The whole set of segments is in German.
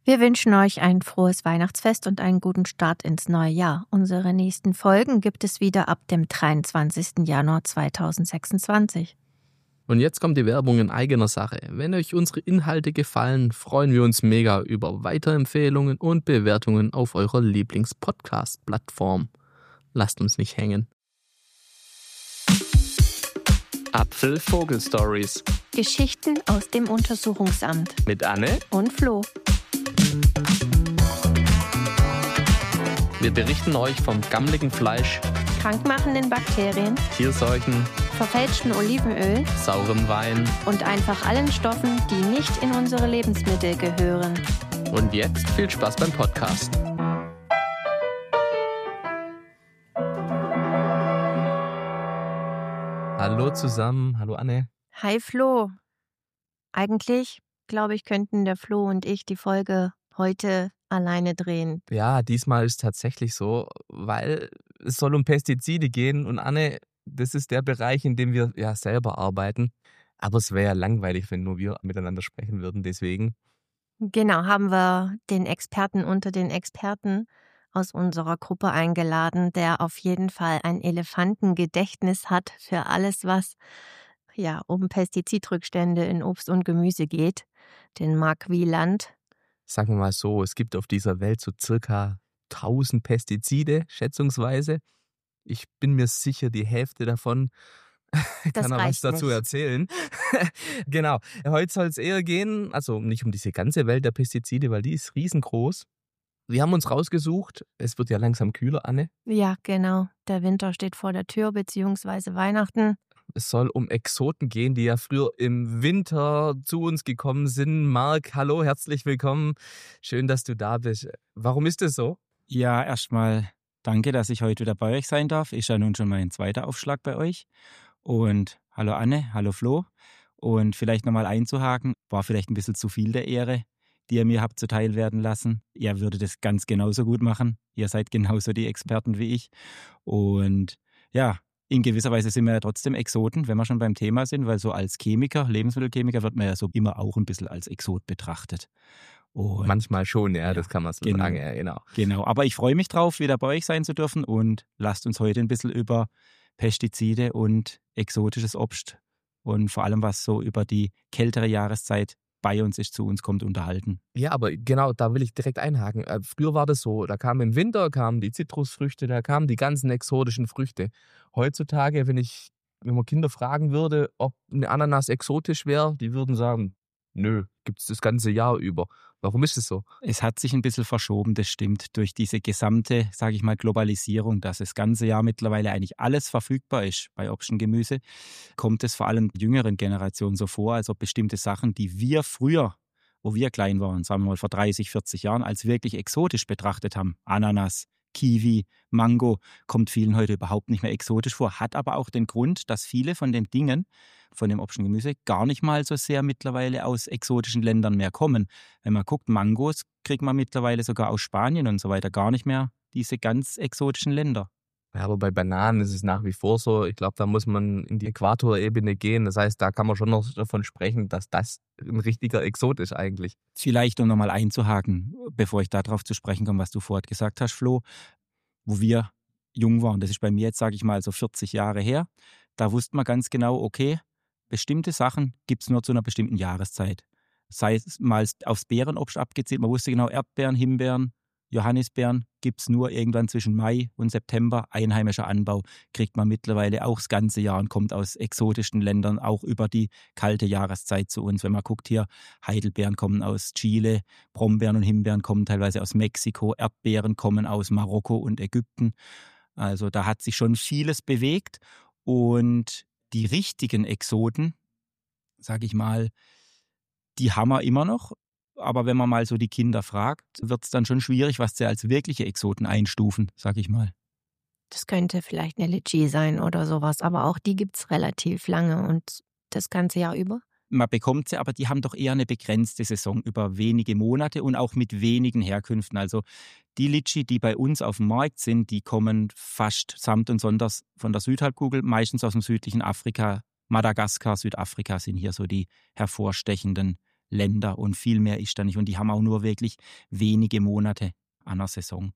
Wir wünschen euch ein frohes Weihnachtsfest und einen guten Start ins neue Jahr. Unsere nächsten Folgen gibt es wieder ab dem 23. Januar 2026. Und jetzt kommt die Werbung in eigener Sache. Wenn euch unsere Inhalte gefallen, freuen wir uns mega über Weiterempfehlungen und Bewertungen auf eurer Lieblings-Podcast-Plattform. Lasst uns nicht hängen. Apfel-Vogel-Stories Geschichten aus dem Untersuchungsamt mit Anne und Flo. Wir berichten euch vom gammeligen Fleisch, Krankmachenden Bakterien, Tierseuchen, verfälschten Olivenöl saurem Wein und einfach allen Stoffen, die nicht in unsere Lebensmittel gehören. und jetzt viel Spaß beim Podcast. Hallo zusammen, hallo Anne. Hi Flo. Eigentlich, glaube ich, könnten der Flo und ich die Folge heute alleine drehen. Ja, diesmal ist tatsächlich so, weil es soll um Pestizide gehen und Anne, das ist der Bereich, in dem wir ja selber arbeiten. Aber es wäre ja langweilig, wenn nur wir miteinander sprechen würden, deswegen. Genau, haben wir den Experten unter den Experten aus unserer Gruppe eingeladen, der auf jeden Fall ein Elefantengedächtnis hat für alles, was ja um Pestizidrückstände in Obst und Gemüse geht, den Marc Wieland. Sagen wir mal so, es gibt auf dieser Welt so circa 1000 Pestizide, schätzungsweise. Ich bin mir sicher, die Hälfte davon Das kann er was reicht dazu nicht. erzählen. Genau. Heute soll es eher gehen, also nicht um diese ganze Welt der Pestizide, weil die ist riesengroß. Wir haben uns rausgesucht, es wird ja langsam kühler, Anne. Ja, genau. Der Winter steht vor der Tür, beziehungsweise Weihnachten. Es soll um Exoten gehen, die ja früher im Winter zu uns gekommen sind. Marc, hallo, herzlich willkommen. Schön, dass du da bist. Warum ist das so? Ja, erstmal danke, dass ich heute wieder bei euch sein darf. Ist ja nun schon mein zweiter Aufschlag bei euch. Und hallo Anne, hallo Flo. Und vielleicht nochmal einzuhaken, war vielleicht ein bisschen zu viel der Ehre, die ihr mir habt zuteil werden lassen. Ihr würdet es ganz genauso gut machen. Ihr seid genauso die Experten wie ich. Und ja, in gewisser Weise sind wir ja trotzdem Exoten, wenn wir schon beim Thema sind, weil so als Chemiker, Lebensmittelchemiker, wird man ja so immer auch ein bisschen als Exot betrachtet. Und Manchmal schon, ja, das kann man so sagen, ja, genau. Genau, aber ich freue mich drauf, wieder bei euch sein zu dürfen und lasst uns heute ein bisschen über Pestizide und exotisches Obst und vor allem, was so über die kältere Jahreszeit bei uns ist, zu uns kommt, unterhalten. Ja, aber genau, da will ich direkt einhaken. Früher war das so, da kamen im Winter kamen die Zitrusfrüchte, da kamen die ganzen exotischen Früchte. Heutzutage, wenn man Kinder fragen würde, ob eine Ananas exotisch wäre, die würden sagen, nö, gibt es das ganze Jahr über. Warum ist es so? Es hat sich ein bisschen verschoben, das stimmt, durch diese gesamte, sage ich mal, Globalisierung, dass das ganze Jahr mittlerweile eigentlich alles verfügbar ist bei Obst und Gemüse, kommt es vor allem jüngeren Generationen so vor, als ob bestimmte Sachen, die wir früher, wo wir klein waren, sagen wir mal vor 30, 40 Jahren, als wirklich exotisch betrachtet haben, Ananas, Kiwi, Mango, kommt vielen heute überhaupt nicht mehr exotisch vor, hat aber auch den Grund, dass viele von den Dingen, von dem Obst und Gemüse, gar nicht mal so sehr mittlerweile aus exotischen Ländern mehr kommen. Wenn man guckt, Mangos kriegt man mittlerweile sogar aus Spanien und so weiter, gar nicht mehr diese ganz exotischen Länder. Ja, aber bei Bananen ist es nach wie vor so. Ich glaube, da muss man in die Äquatorebene gehen. Das heißt, da kann man schon noch davon sprechen, dass das ein richtiger Exot ist eigentlich. Vielleicht, um nochmal einzuhaken, bevor ich darauf zu sprechen komme, was du vorhin gesagt hast, Flo, wo wir jung waren, das ist bei mir jetzt, sage ich mal, so 40 Jahre her, da wusste man ganz genau, okay, bestimmte Sachen gibt es nur zu einer bestimmten Jahreszeit. Sei es mal aufs Beerenobst abgezielt, man wusste genau, Erdbeeren, Himbeeren, Johannisbeeren gibt es nur irgendwann zwischen Mai und September. Einheimischer Anbau kriegt man mittlerweile auch das ganze Jahr und kommt aus exotischen Ländern auch über die kalte Jahreszeit zu uns. Wenn man guckt hier, Heidelbeeren kommen aus Chile, Brombeeren und Himbeeren kommen teilweise aus Mexiko, Erdbeeren kommen aus Marokko und Ägypten. Also da hat sich schon vieles bewegt und die richtigen Exoten, sage ich mal, die haben wir immer noch. Aber wenn man mal so die Kinder fragt, wird es dann schon schwierig, was sie als wirkliche Exoten einstufen, sag ich mal. Das könnte vielleicht eine Litschi sein oder sowas, aber auch die gibt es relativ lange und das ganze Jahr über. Man bekommt sie, aber die haben doch eher eine begrenzte Saison über wenige Monate und auch mit wenigen Herkünften. Also die Litschi, die bei uns auf dem Markt sind, die kommen fast samt und sonders von der Südhalbkugel, meistens aus dem südlichen Afrika. Madagaskar, Südafrika sind hier so die hervorstechenden Länder und viel mehr ist da nicht. Und die haben auch nur wirklich wenige Monate an der Saison.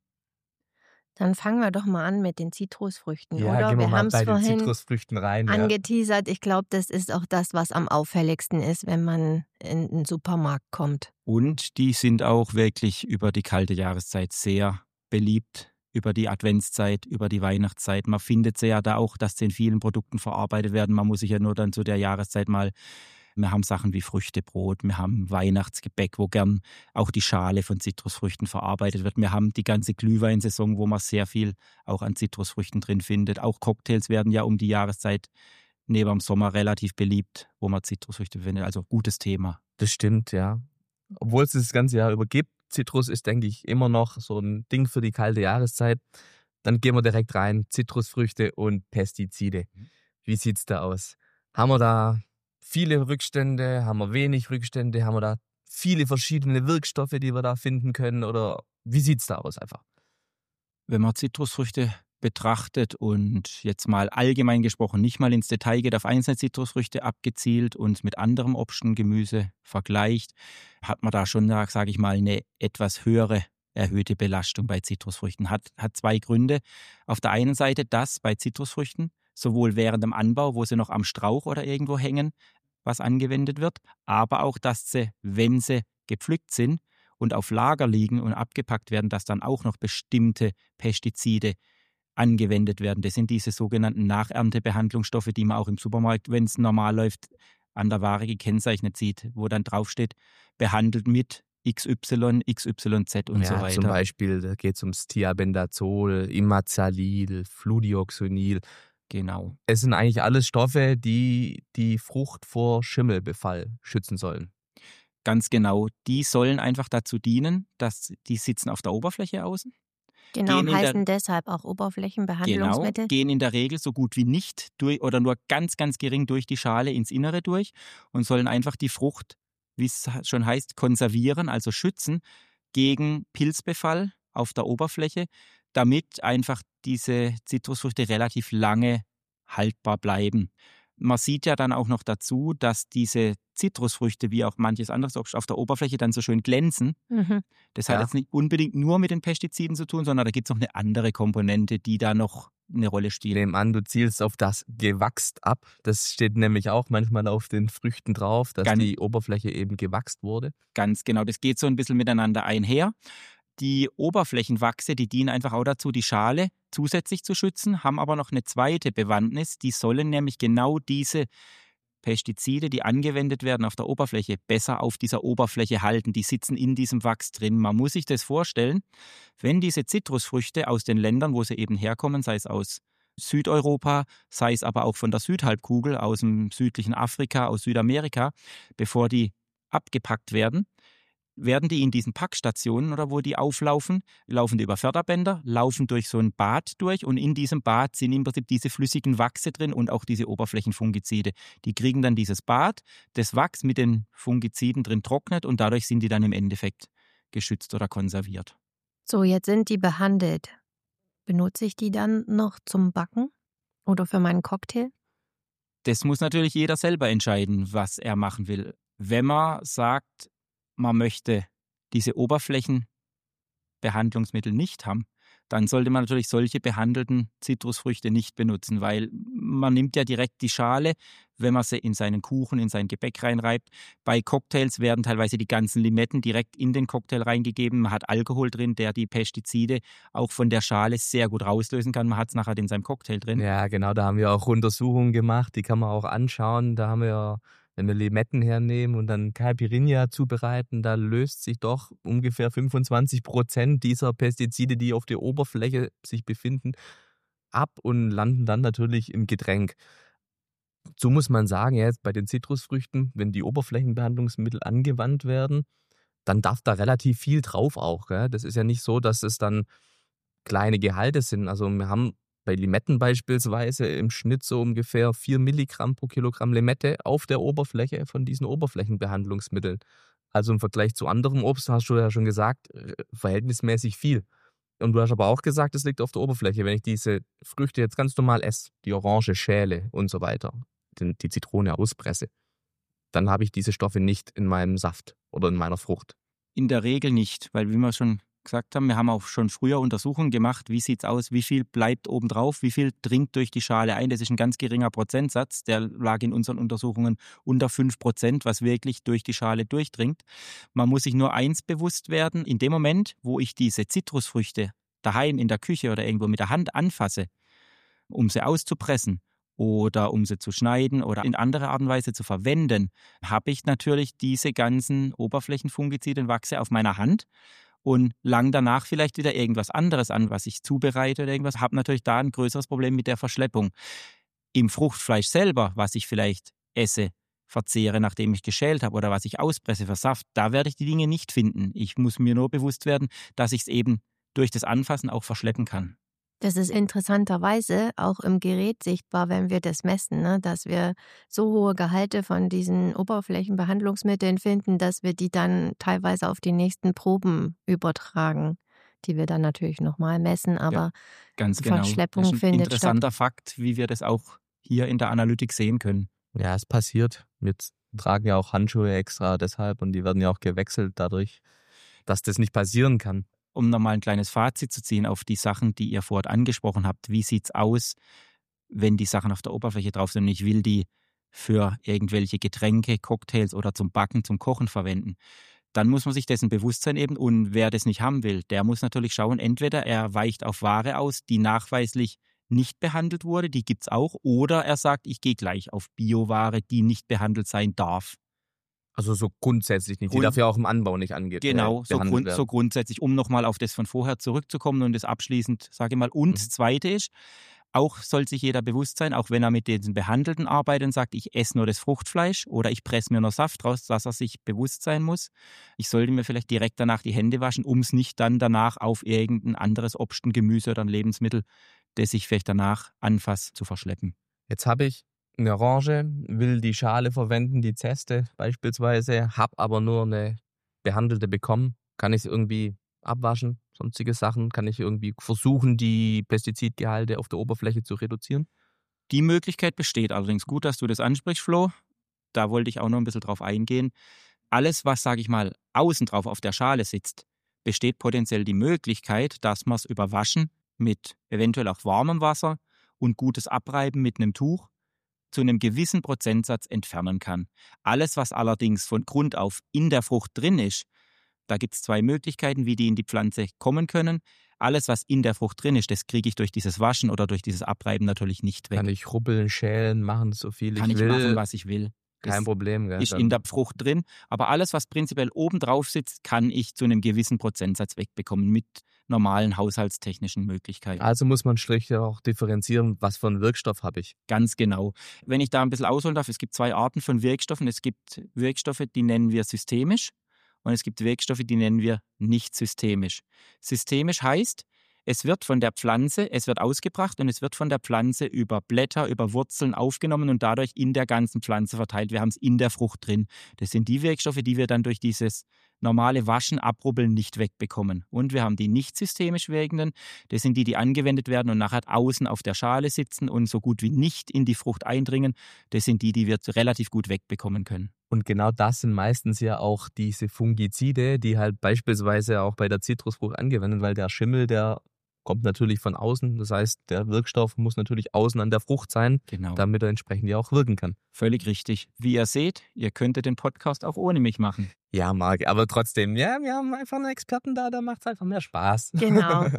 Dann fangen wir doch mal an mit den Zitrusfrüchten, Ja, oder? gehen wir Wir mal haben es bei den vorhin Zitrusfrüchten rein. Ja. angeteasert. Ich glaube, das ist auch das, was am auffälligsten ist, wenn man in den Supermarkt kommt. Und die sind auch wirklich über die kalte Jahreszeit sehr beliebt, über die Adventszeit, über die Weihnachtszeit. Man findet sie ja da auch, dass sie in vielen Produkten verarbeitet werden. Man muss sich ja nur dann zu der Jahreszeit mal, wir haben Sachen wie Früchtebrot, wir haben Weihnachtsgebäck, wo gern auch die Schale von Zitrusfrüchten verarbeitet wird. Wir haben die ganze Glühweinsaison, wo man sehr viel auch an Zitrusfrüchten drin findet. Auch Cocktails werden ja um die Jahreszeit neben dem Sommer relativ beliebt, wo man Zitrusfrüchte findet. Also gutes Thema. Das stimmt, ja. Obwohl es das ganze Jahr über gibt. Zitrus ist, denke ich, immer noch so ein Ding für die kalte Jahreszeit. Dann gehen wir direkt rein. Zitrusfrüchte und Pestizide. Wie sieht's da aus? Haben wir da viele Rückstände? Haben wir wenig Rückstände? Haben wir da viele verschiedene Wirkstoffe, die wir da finden können? Oder wie sieht's da aus einfach? Wenn man Zitrusfrüchte betrachtet und jetzt mal allgemein gesprochen nicht mal ins Detail geht, auf einzelne Zitrusfrüchte abgezielt und mit anderem Obst und Gemüse vergleicht, hat man da schon, sage ich mal, eine etwas höhere erhöhte Belastung bei Zitrusfrüchten. Hat zwei Gründe. Auf der einen Seite, dass bei Zitrusfrüchten sowohl während dem Anbau, wo sie noch am Strauch oder irgendwo hängen, was angewendet wird, aber auch, dass sie, wenn sie gepflückt sind und auf Lager liegen und abgepackt werden, dass dann auch noch bestimmte Pestizide angewendet werden. Das sind diese sogenannten Nacherntebehandlungsstoffe, die man auch im Supermarkt, wenn es normal läuft, an der Ware gekennzeichnet sieht, wo dann draufsteht, behandelt mit XY, XYZ und so weiter. Zum Beispiel, da geht es ums Thiabendazol, Imazalil, Fludioxonil. Genau. Es sind eigentlich alles Stoffe, die die Frucht vor Schimmelbefall schützen sollen. Ganz genau. Die sollen einfach dazu dienen, dass die sitzen auf der Oberfläche außen. Genau, heißen deshalb auch Oberflächenbehandlungsmittel. Genau, gehen in der Regel so gut wie nicht durch oder nur ganz, ganz gering durch die Schale ins Innere durch und sollen einfach die Frucht, wie es schon heißt, konservieren, also schützen gegen Pilzbefall auf der Oberfläche, damit einfach diese Zitrusfrüchte relativ lange haltbar bleiben. Man sieht ja dann auch noch dazu, dass diese Zitrusfrüchte, wie auch manches anderes Obst, auf der Oberfläche dann so schön glänzen. Mhm. Das hat jetzt nicht unbedingt nur mit den Pestiziden zu tun, sondern da gibt es noch eine andere Komponente, die da noch eine Rolle spielt. Ich nehme an, du zielst auf das gewachst ab. Das steht nämlich auch manchmal auf den Früchten drauf, dass die Oberfläche eben gewachst wurde. Ganz genau, das geht so ein bisschen miteinander einher. Die Oberflächenwachse, die dienen einfach auch dazu, die Schale zusätzlich zu schützen, haben aber noch eine zweite Bewandtnis. Die sollen nämlich genau diese Pestizide, die angewendet werden auf der Oberfläche, besser auf dieser Oberfläche halten. Die sitzen in diesem Wachs drin. Man muss sich das vorstellen, wenn diese Zitrusfrüchte aus den Ländern, wo sie eben herkommen, sei es aus Südeuropa, sei es aber auch von der Südhalbkugel, aus dem südlichen Afrika, aus Südamerika, bevor die abgepackt werden die in diesen Packstationen oder wo die auflaufen, laufen die über Förderbänder, laufen durch so ein Bad durch und in diesem Bad sind im Prinzip diese flüssigen Wachse drin und auch diese Oberflächenfungizide. Die kriegen dann dieses Bad, das Wachs mit den Fungiziden drin trocknet und dadurch sind die dann im Endeffekt geschützt oder konserviert. So, jetzt sind die behandelt. Benutze ich die dann noch zum Backen oder für meinen Cocktail? Das muss natürlich jeder selber entscheiden, was er machen will. Wenn man sagt, man möchte diese Oberflächenbehandlungsmittel nicht haben, dann sollte man natürlich solche behandelten Zitrusfrüchte nicht benutzen, weil man nimmt ja direkt die Schale, wenn man sie in seinen Kuchen, in sein Gebäck reinreibt. Bei Cocktails werden teilweise die ganzen Limetten direkt in den Cocktail reingegeben. Man hat Alkohol drin, der die Pestizide auch von der Schale sehr gut rauslösen kann. Man hat es nachher in seinem Cocktail drin. Ja, genau, da haben wir auch Untersuchungen gemacht, die kann man auch anschauen. Da haben wir, wenn wir Limetten hernehmen und dann Caipirinha zubereiten, da löst sich doch ungefähr 25% dieser Pestizide, die auf der Oberfläche sich befinden, ab und landen dann natürlich im Getränk. So muss man sagen, jetzt bei den Zitrusfrüchten, wenn die Oberflächenbehandlungsmittel angewandt werden, dann darf da relativ viel drauf auch. Gell? Das ist ja nicht so, dass es dann kleine Gehalte sind. Also wir haben bei Limetten beispielsweise im Schnitt so ungefähr 4 Milligramm pro Kilogramm Limette auf der Oberfläche von diesen Oberflächenbehandlungsmitteln. Also im Vergleich zu anderem Obst, hast du ja schon gesagt, verhältnismäßig viel. Und du hast aber auch gesagt, es liegt auf der Oberfläche. Wenn ich diese Früchte jetzt ganz normal esse, die Orange schäle und so weiter, die Zitrone auspresse, dann habe ich diese Stoffe nicht in meinem Saft oder in meiner Frucht. In der Regel nicht, weil wie wir schon gesagt haben, wir haben auch schon früher Untersuchungen gemacht, wie sieht es aus, wie viel bleibt obendrauf, wie viel dringt durch die Schale ein. Das ist ein ganz geringer Prozentsatz, der lag in unseren Untersuchungen unter 5%, was wirklich durch die Schale durchdringt. Man muss sich nur eins bewusst werden, in dem Moment, wo ich diese Zitrusfrüchte daheim in der Küche oder irgendwo mit der Hand anfasse, um sie auszupressen oder um sie zu schneiden oder in andere Art und Weise zu verwenden, habe ich natürlich diese ganzen Oberflächenfungizide, Wachse auf meiner Hand und lang danach vielleicht wieder irgendwas anderes an, was ich zubereite oder irgendwas, habe natürlich da ein größeres Problem mit der Verschleppung. Im Fruchtfleisch selber, was ich vielleicht esse, verzehre, nachdem ich geschält habe oder was ich auspresse für Saft, da werde ich die Dinge nicht finden. Ich muss mir nur bewusst werden, dass ich es eben durch das Anfassen auch verschleppen kann. Das ist interessanterweise auch im Gerät sichtbar, wenn wir das messen, ne? Dass wir so hohe Gehalte von diesen Oberflächenbehandlungsmitteln finden, dass wir die dann teilweise auf die nächsten Proben übertragen, die wir dann natürlich nochmal messen, aber Ganz genau. Verschleppung Das ist ein findet statt. interessanter Fakt, wie wir das auch hier in der Analytik sehen können. Ja, es passiert. Wir tragen ja auch Handschuhe extra deshalb und die werden ja auch gewechselt dadurch, dass das nicht passieren kann. Um nochmal ein kleines Fazit zu ziehen auf die Sachen, die ihr vorhin angesprochen habt. Wie sieht es aus, wenn die Sachen auf der Oberfläche drauf sind und ich will die für irgendwelche Getränke, Cocktails oder zum Backen, zum Kochen verwenden? Dann muss man sich dessen bewusst sein eben. Und wer das nicht haben will, der muss natürlich schauen, entweder er weicht auf Ware aus, die nachweislich nicht behandelt wurde, die gibt es auch, oder er sagt, ich gehe gleich auf Bioware, die nicht behandelt sein darf. Also so grundsätzlich nicht, die dafür auch im Anbau nicht angeht. Genau, so grundsätzlich, um nochmal auf das von vorher zurückzukommen und das abschließend, sage ich mal. Und das Zweite ist, auch soll sich jeder bewusst sein, auch wenn er mit diesen Behandelten arbeitet und sagt, ich esse nur das Fruchtfleisch oder ich presse mir nur Saft raus, dass er sich bewusst sein muss. Ich sollte mir vielleicht direkt danach die Hände waschen, um es nicht dann danach auf irgendein anderes Obst, ein Gemüse oder ein Lebensmittel, das ich vielleicht danach anfasse, zu verschleppen. Jetzt habe ich eine Orange, will die Schale verwenden, die Zeste beispielsweise, habe aber nur eine behandelte bekommen. Kann ich es irgendwie abwaschen, sonstige Sachen? Kann ich irgendwie versuchen, die Pestizidgehalte auf der Oberfläche zu reduzieren? Die Möglichkeit besteht allerdings. Gut, dass du das ansprichst, Flo. Da wollte ich auch noch ein bisschen drauf eingehen. Alles, was, sage ich mal, außen drauf auf der Schale sitzt, besteht potenziell die Möglichkeit, dass man es über Waschen mit eventuell auch warmem Wasser und gutes Abreiben mit einem Tuch zu einem gewissen Prozentsatz entfernen kann. Alles, was allerdings von Grund auf in der Frucht drin ist, da gibt es zwei Möglichkeiten, wie die in die Pflanze kommen können. Alles, was in der Frucht drin ist, das kriege ich durch dieses Waschen oder durch dieses Abreiben natürlich nicht weg. Kann ich rubbeln, schälen, machen, so viel ich will. Kann ich machen, was ich will. Kein Problem. Gell? Ist in der Frucht drin. Aber alles, was prinzipiell oben drauf sitzt, kann ich zu einem gewissen Prozentsatz wegbekommen mit normalen haushaltstechnischen Möglichkeiten. Also muss man schlicht auch differenzieren, was für einen Wirkstoff habe ich. Ganz genau. Wenn ich da ein bisschen ausholen darf, es gibt zwei Arten von Wirkstoffen. Es gibt Wirkstoffe, die nennen wir systemisch und es gibt Wirkstoffe, die nennen wir nicht systemisch. Systemisch heißt, es wird von der Pflanze, es wird ausgebracht und es wird von der Pflanze über Blätter, über Wurzeln aufgenommen und dadurch in der ganzen Pflanze verteilt. Wir haben es in der Frucht drin. Das sind die Wirkstoffe, die wir dann durch dieses normale Waschen, Abrubbeln nicht wegbekommen. Und wir haben die nicht systemisch wirkenden. Das sind die, die angewendet werden und nachher außen auf der Schale sitzen und so gut wie nicht in die Frucht eindringen. Das sind die, die wir relativ gut wegbekommen können. Und genau das sind meistens ja auch diese Fungizide, die halt beispielsweise auch bei der Zitrusfrucht angewendet, weil der Schimmel, der kommt natürlich von außen. Das heißt, der Wirkstoff muss natürlich außen an der Frucht sein, Genau. Damit er entsprechend ja auch wirken kann. Völlig richtig. Wie ihr seht, ihr könntet den Podcast auch ohne mich machen. Ja, Marc, aber trotzdem, ja, wir haben einfach einen Experten da macht es einfach mehr Spaß. Genau.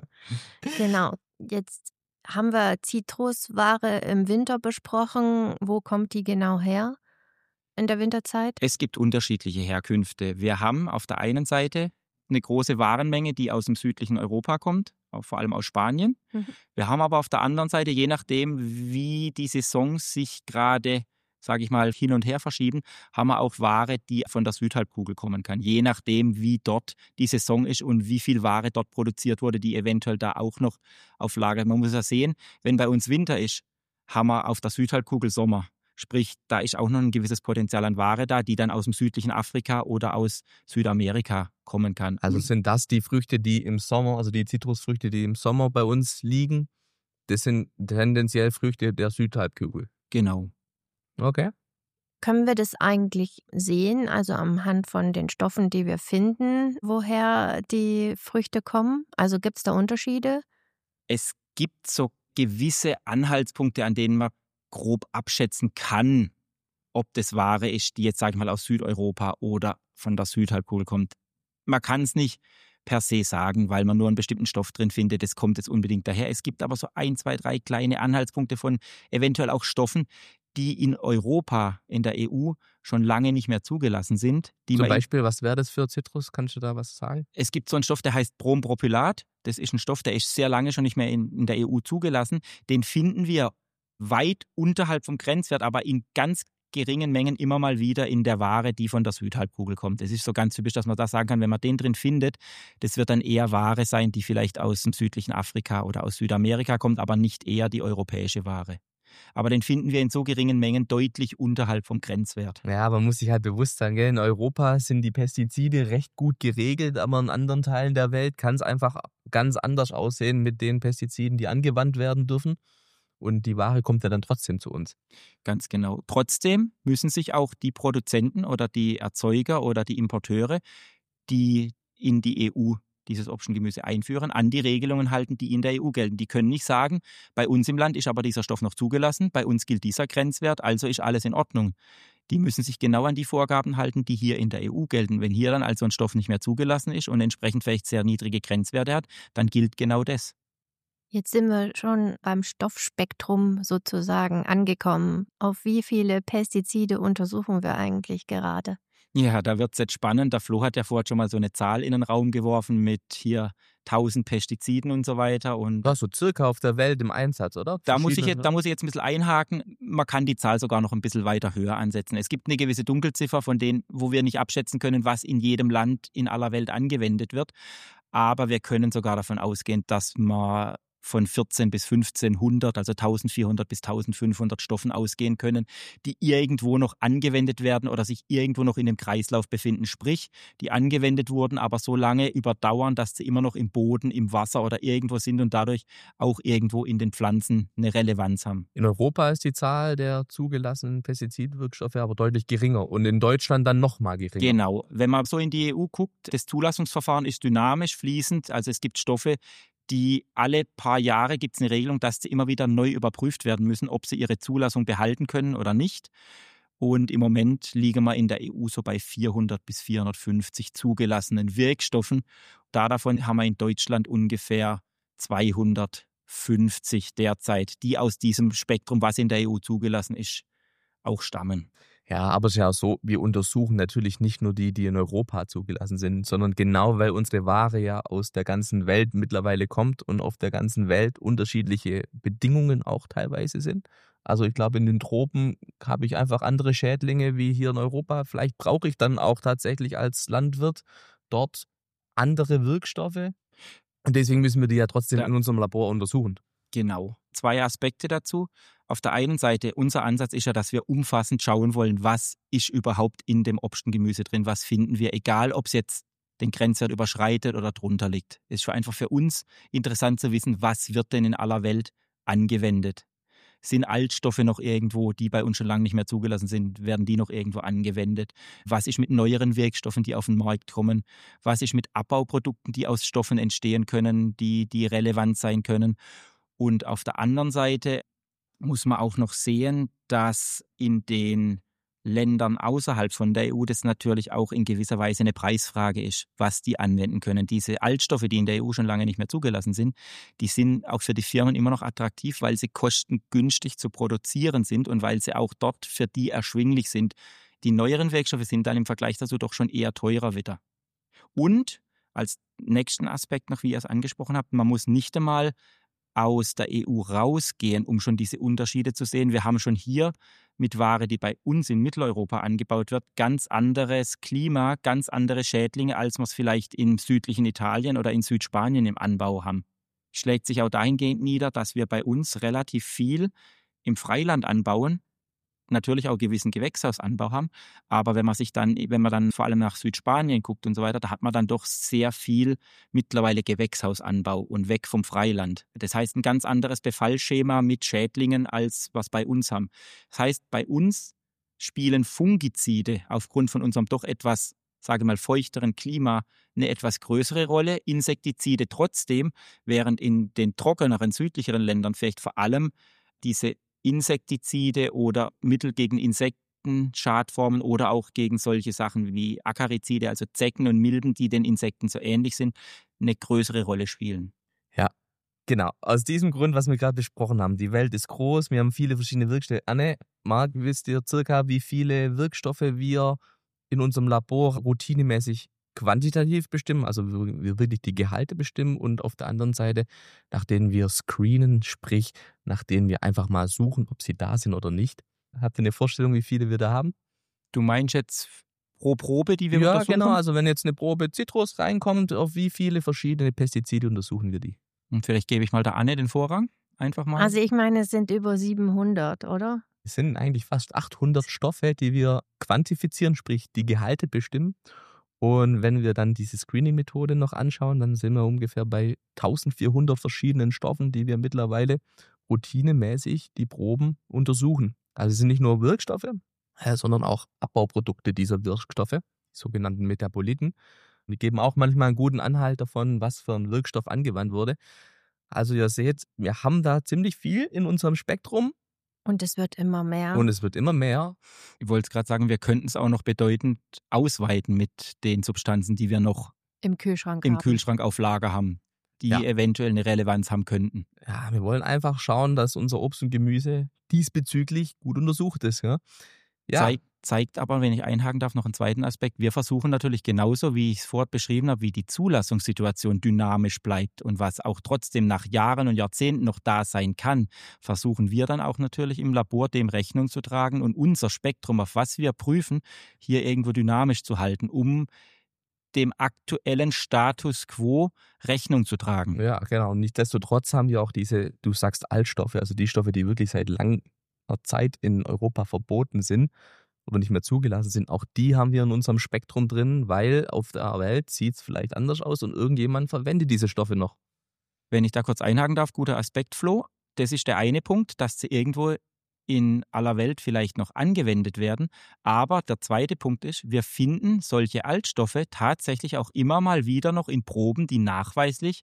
Jetzt haben wir Zitrusware im Winter besprochen. Wo kommt die genau her in der Winterzeit? Es gibt unterschiedliche Herkünfte. Wir haben auf der einen Seite eine große Warenmenge, die aus dem südlichen Europa kommt, auch vor allem aus Spanien. Wir haben aber auf der anderen Seite, je nachdem, wie die Saisons sich gerade, sage ich mal, hin und her verschieben, haben wir auch Ware, die von der Südhalbkugel kommen kann. Je nachdem, wie dort die Saison ist und wie viel Ware dort produziert wurde, die eventuell da auch noch auf Lager. Man muss ja sehen, wenn bei uns Winter ist, haben wir auf der Südhalbkugel Sommer. Sprich, da ist auch noch ein gewisses Potenzial an Ware da, die dann aus dem südlichen Afrika oder aus Südamerika kommen kann. Also sind das die Früchte, die im Sommer, also die Zitrusfrüchte, die im Sommer bei uns liegen, das sind tendenziell Früchte der Südhalbkugel? Genau. Okay. Können wir das eigentlich sehen, also anhand von den Stoffen, die wir finden, woher die Früchte kommen? Also gibt es da Unterschiede? Es gibt so gewisse Anhaltspunkte, an denen man grob abschätzen kann, ob das Ware ist, die jetzt, sage ich mal, aus Südeuropa oder von der Südhalbkugel kommt. Man kann es nicht per se sagen, weil man nur einen bestimmten Stoff drin findet, das kommt jetzt unbedingt daher. Es gibt aber so 1, 2, 3 kleine Anhaltspunkte von eventuell auch Stoffen, die in Europa, in der EU, schon lange nicht mehr zugelassen sind. Zum Beispiel, was wäre das für Zitrus? Kannst du da was sagen? Es gibt so einen Stoff, der heißt Brompropylat. Das ist ein Stoff, der ist sehr lange schon nicht mehr in der EU zugelassen. Den finden wir weit unterhalb vom Grenzwert, aber in ganz geringen Mengen immer mal wieder in der Ware, die von der Südhalbkugel kommt. Es ist so ganz typisch, dass man da sagen kann, wenn man den drin findet, das wird dann eher Ware sein, die vielleicht aus dem südlichen Afrika oder aus Südamerika kommt, aber nicht eher die europäische Ware. Aber den finden wir in so geringen Mengen deutlich unterhalb vom Grenzwert. Ja, man muss sich halt bewusst sein, gell? In Europa sind die Pestizide recht gut geregelt, aber in anderen Teilen der Welt kann es einfach ganz anders aussehen mit den Pestiziden, die angewandt werden dürfen. Und die Ware kommt ja dann trotzdem zu uns. Ganz genau. Trotzdem müssen sich auch die Produzenten oder die Erzeuger oder die Importeure, die in die EU dieses Obstgemüse einführen, an die Regelungen halten, die in der EU gelten. Die können nicht sagen, bei uns im Land ist aber dieser Stoff noch zugelassen, bei uns gilt dieser Grenzwert, also ist alles in Ordnung. Die müssen sich genau an die Vorgaben halten, die hier in der EU gelten. Wenn hier dann also ein Stoff nicht mehr zugelassen ist und entsprechend vielleicht sehr niedrige Grenzwerte hat, dann gilt genau das. Jetzt sind wir schon beim Stoffspektrum sozusagen angekommen. Auf wie viele Pestizide untersuchen wir eigentlich gerade? Ja, da wird es jetzt spannend. Der Flo hat ja vorher schon mal so eine Zahl in den Raum geworfen mit hier 1000 Pestiziden und so weiter. Und das so circa auf der Welt im Einsatz, oder? Da muss ich jetzt ein bisschen einhaken. Man kann die Zahl sogar noch ein bisschen weiter höher ansetzen. Es gibt eine gewisse Dunkelziffer von denen, wo wir nicht abschätzen können, was in jedem Land in aller Welt angewendet wird. Aber wir können sogar davon ausgehen, dass man von 14 bis 1500, also 1400 bis 1500 Stoffen ausgehen können, die irgendwo noch angewendet werden oder sich irgendwo noch in dem Kreislauf befinden. Sprich, die angewendet wurden, aber so lange überdauern, dass sie immer noch im Boden, im Wasser oder irgendwo sind und dadurch auch irgendwo in den Pflanzen eine Relevanz haben. In Europa ist die Zahl der zugelassenen Pestizidwirkstoffe aber deutlich geringer und in Deutschland dann noch mal geringer. Genau. Wenn man so in die EU guckt, das Zulassungsverfahren ist dynamisch, fließend. Also es gibt Stoffe, die alle paar Jahre gibt es eine Regelung, dass sie immer wieder neu überprüft werden müssen, ob sie ihre Zulassung behalten können oder nicht. Und im Moment liegen wir in der EU so bei 400 bis 450 zugelassenen Wirkstoffen. Davon haben wir in Deutschland ungefähr 250 derzeit, die aus diesem Spektrum, was in der EU zugelassen ist, auch stammen. Ja, aber es ist ja auch so, wir untersuchen natürlich nicht nur die in Europa zugelassen sind, sondern genau, weil unsere Ware ja aus der ganzen Welt mittlerweile kommt und auf der ganzen Welt unterschiedliche Bedingungen auch teilweise sind. Also ich glaube, in den Tropen habe ich einfach andere Schädlinge wie hier in Europa. Vielleicht brauche ich dann auch tatsächlich als Landwirt dort andere Wirkstoffe. Und deswegen müssen wir die ja trotzdem in unserem Labor untersuchen. Genau. 2 Aspekte dazu. Auf der einen Seite, unser Ansatz ist ja, dass wir umfassend schauen wollen, was ist überhaupt in dem Obstgemüse drin, was finden wir, egal ob es jetzt den Grenzwert überschreitet oder drunter liegt. Es ist einfach für uns interessant zu wissen, was wird denn in aller Welt angewendet. Sind Altstoffe noch irgendwo, die bei uns schon lange nicht mehr zugelassen sind, werden die noch irgendwo angewendet? Was ist mit neueren Wirkstoffen, die auf den Markt kommen? Was ist mit Abbauprodukten, die aus Stoffen entstehen können, die relevant sein können? Und auf der anderen Seite muss man auch noch sehen, dass in den Ländern außerhalb von der EU das natürlich auch in gewisser Weise eine Preisfrage ist, was die anwenden können. Diese Altstoffe, die in der EU schon lange nicht mehr zugelassen sind, die sind auch für die Firmen immer noch attraktiv, weil sie kostengünstig zu produzieren sind und weil sie auch dort für die erschwinglich sind. Die neueren Wirkstoffe sind dann im Vergleich dazu doch schon eher teurer wieder. Und als nächsten Aspekt noch, wie ihr es angesprochen habt, man muss nicht einmal aus der EU rausgehen, um schon diese Unterschiede zu sehen. Wir haben schon hier mit Ware, die bei uns in Mitteleuropa angebaut wird, ganz anderes Klima, ganz andere Schädlinge, als wir es vielleicht im südlichen Italien oder in Südspanien im Anbau haben. Schlägt sich auch dahingehend nieder, dass wir bei uns relativ viel im Freiland anbauen, natürlich auch gewissen Gewächshausanbau haben, aber wenn man dann vor allem nach Südspanien guckt und so weiter, da hat man dann doch sehr viel mittlerweile Gewächshausanbau und weg vom Freiland. Das heißt, ein ganz anderes Befallschema mit Schädlingen, als was bei uns haben. Das heißt, bei uns spielen Fungizide aufgrund von unserem doch etwas, sage mal, feuchteren Klima eine etwas größere Rolle, Insektizide trotzdem, während in den trockeneren, südlicheren Ländern vielleicht vor allem diese Insektizide oder Mittel gegen Insekten, Schadformen oder auch gegen solche Sachen wie Akarizide, also Zecken und Milben, die den Insekten so ähnlich sind, eine größere Rolle spielen. Ja, genau. Aus diesem Grund, was wir gerade besprochen haben, die Welt ist groß, wir haben viele verschiedene Wirkstoffe. Anne, Marc, wisst ihr circa, wie viele Wirkstoffe wir in unserem Labor routinemäßig quantitativ bestimmen, also wir wirklich die Gehalte bestimmen und auf der anderen Seite, nach denen wir screenen, sprich, nach denen wir einfach mal suchen, ob sie da sind oder nicht. Habt ihr eine Vorstellung, wie viele wir da haben? Du meinst jetzt pro Probe, die wir untersuchen? Ja, genau. Also wenn jetzt eine Probe Zitrus reinkommt, auf wie viele verschiedene Pestizide untersuchen wir die? Und vielleicht gebe ich mal der Anne den Vorrang. Einfach mal. Also ich meine, es sind über 700, oder? Es sind eigentlich fast 800 Stoffe, die wir quantifizieren, sprich die Gehalte bestimmen. Und wenn wir dann diese Screening-Methode noch anschauen, dann sind wir ungefähr bei 1400 verschiedenen Stoffen, die wir mittlerweile routinemäßig die Proben untersuchen. Also es sind nicht nur Wirkstoffe, sondern auch Abbauprodukte dieser Wirkstoffe, die sogenannten Metaboliten. Die geben auch manchmal einen guten Anhalt davon, was für ein Wirkstoff angewandt wurde. Also ihr seht, wir haben da ziemlich viel in unserem Spektrum. Und es wird immer mehr. Und es wird immer mehr. Ich wollte es gerade sagen, wir könnten es auch noch bedeutend ausweiten mit den Substanzen, die wir noch im Kühlschrank auf Lager haben, die eventuell eine Relevanz haben könnten. Ja, wir wollen einfach schauen, dass unser Obst und Gemüse diesbezüglich gut untersucht ist. Ja. Zeigt aber, wenn ich einhaken darf, noch einen zweiten Aspekt. Wir versuchen natürlich genauso, wie ich es vorher beschrieben habe, wie die Zulassungssituation dynamisch bleibt und was auch trotzdem nach Jahren und Jahrzehnten noch da sein kann, versuchen wir dann auch natürlich im Labor dem Rechnung zu tragen und unser Spektrum, auf was wir prüfen, hier irgendwo dynamisch zu halten, um dem aktuellen Status quo Rechnung zu tragen. Ja, genau. Und nichtsdestotrotz haben wir auch diese, du sagst Altstoffe, also die Stoffe, die wirklich seit langer Zeit in Europa verboten sind oder nicht mehr zugelassen sind, auch die haben wir in unserem Spektrum drin, weil auf der Welt sieht es vielleicht anders aus und irgendjemand verwendet diese Stoffe noch. Wenn ich da kurz einhaken darf, guter Aspekt, Flo, das ist der eine Punkt, dass sie irgendwo in aller Welt vielleicht noch angewendet werden. Aber der zweite Punkt ist, wir finden solche Altstoffe tatsächlich auch immer mal wieder noch in Proben, die nachweislich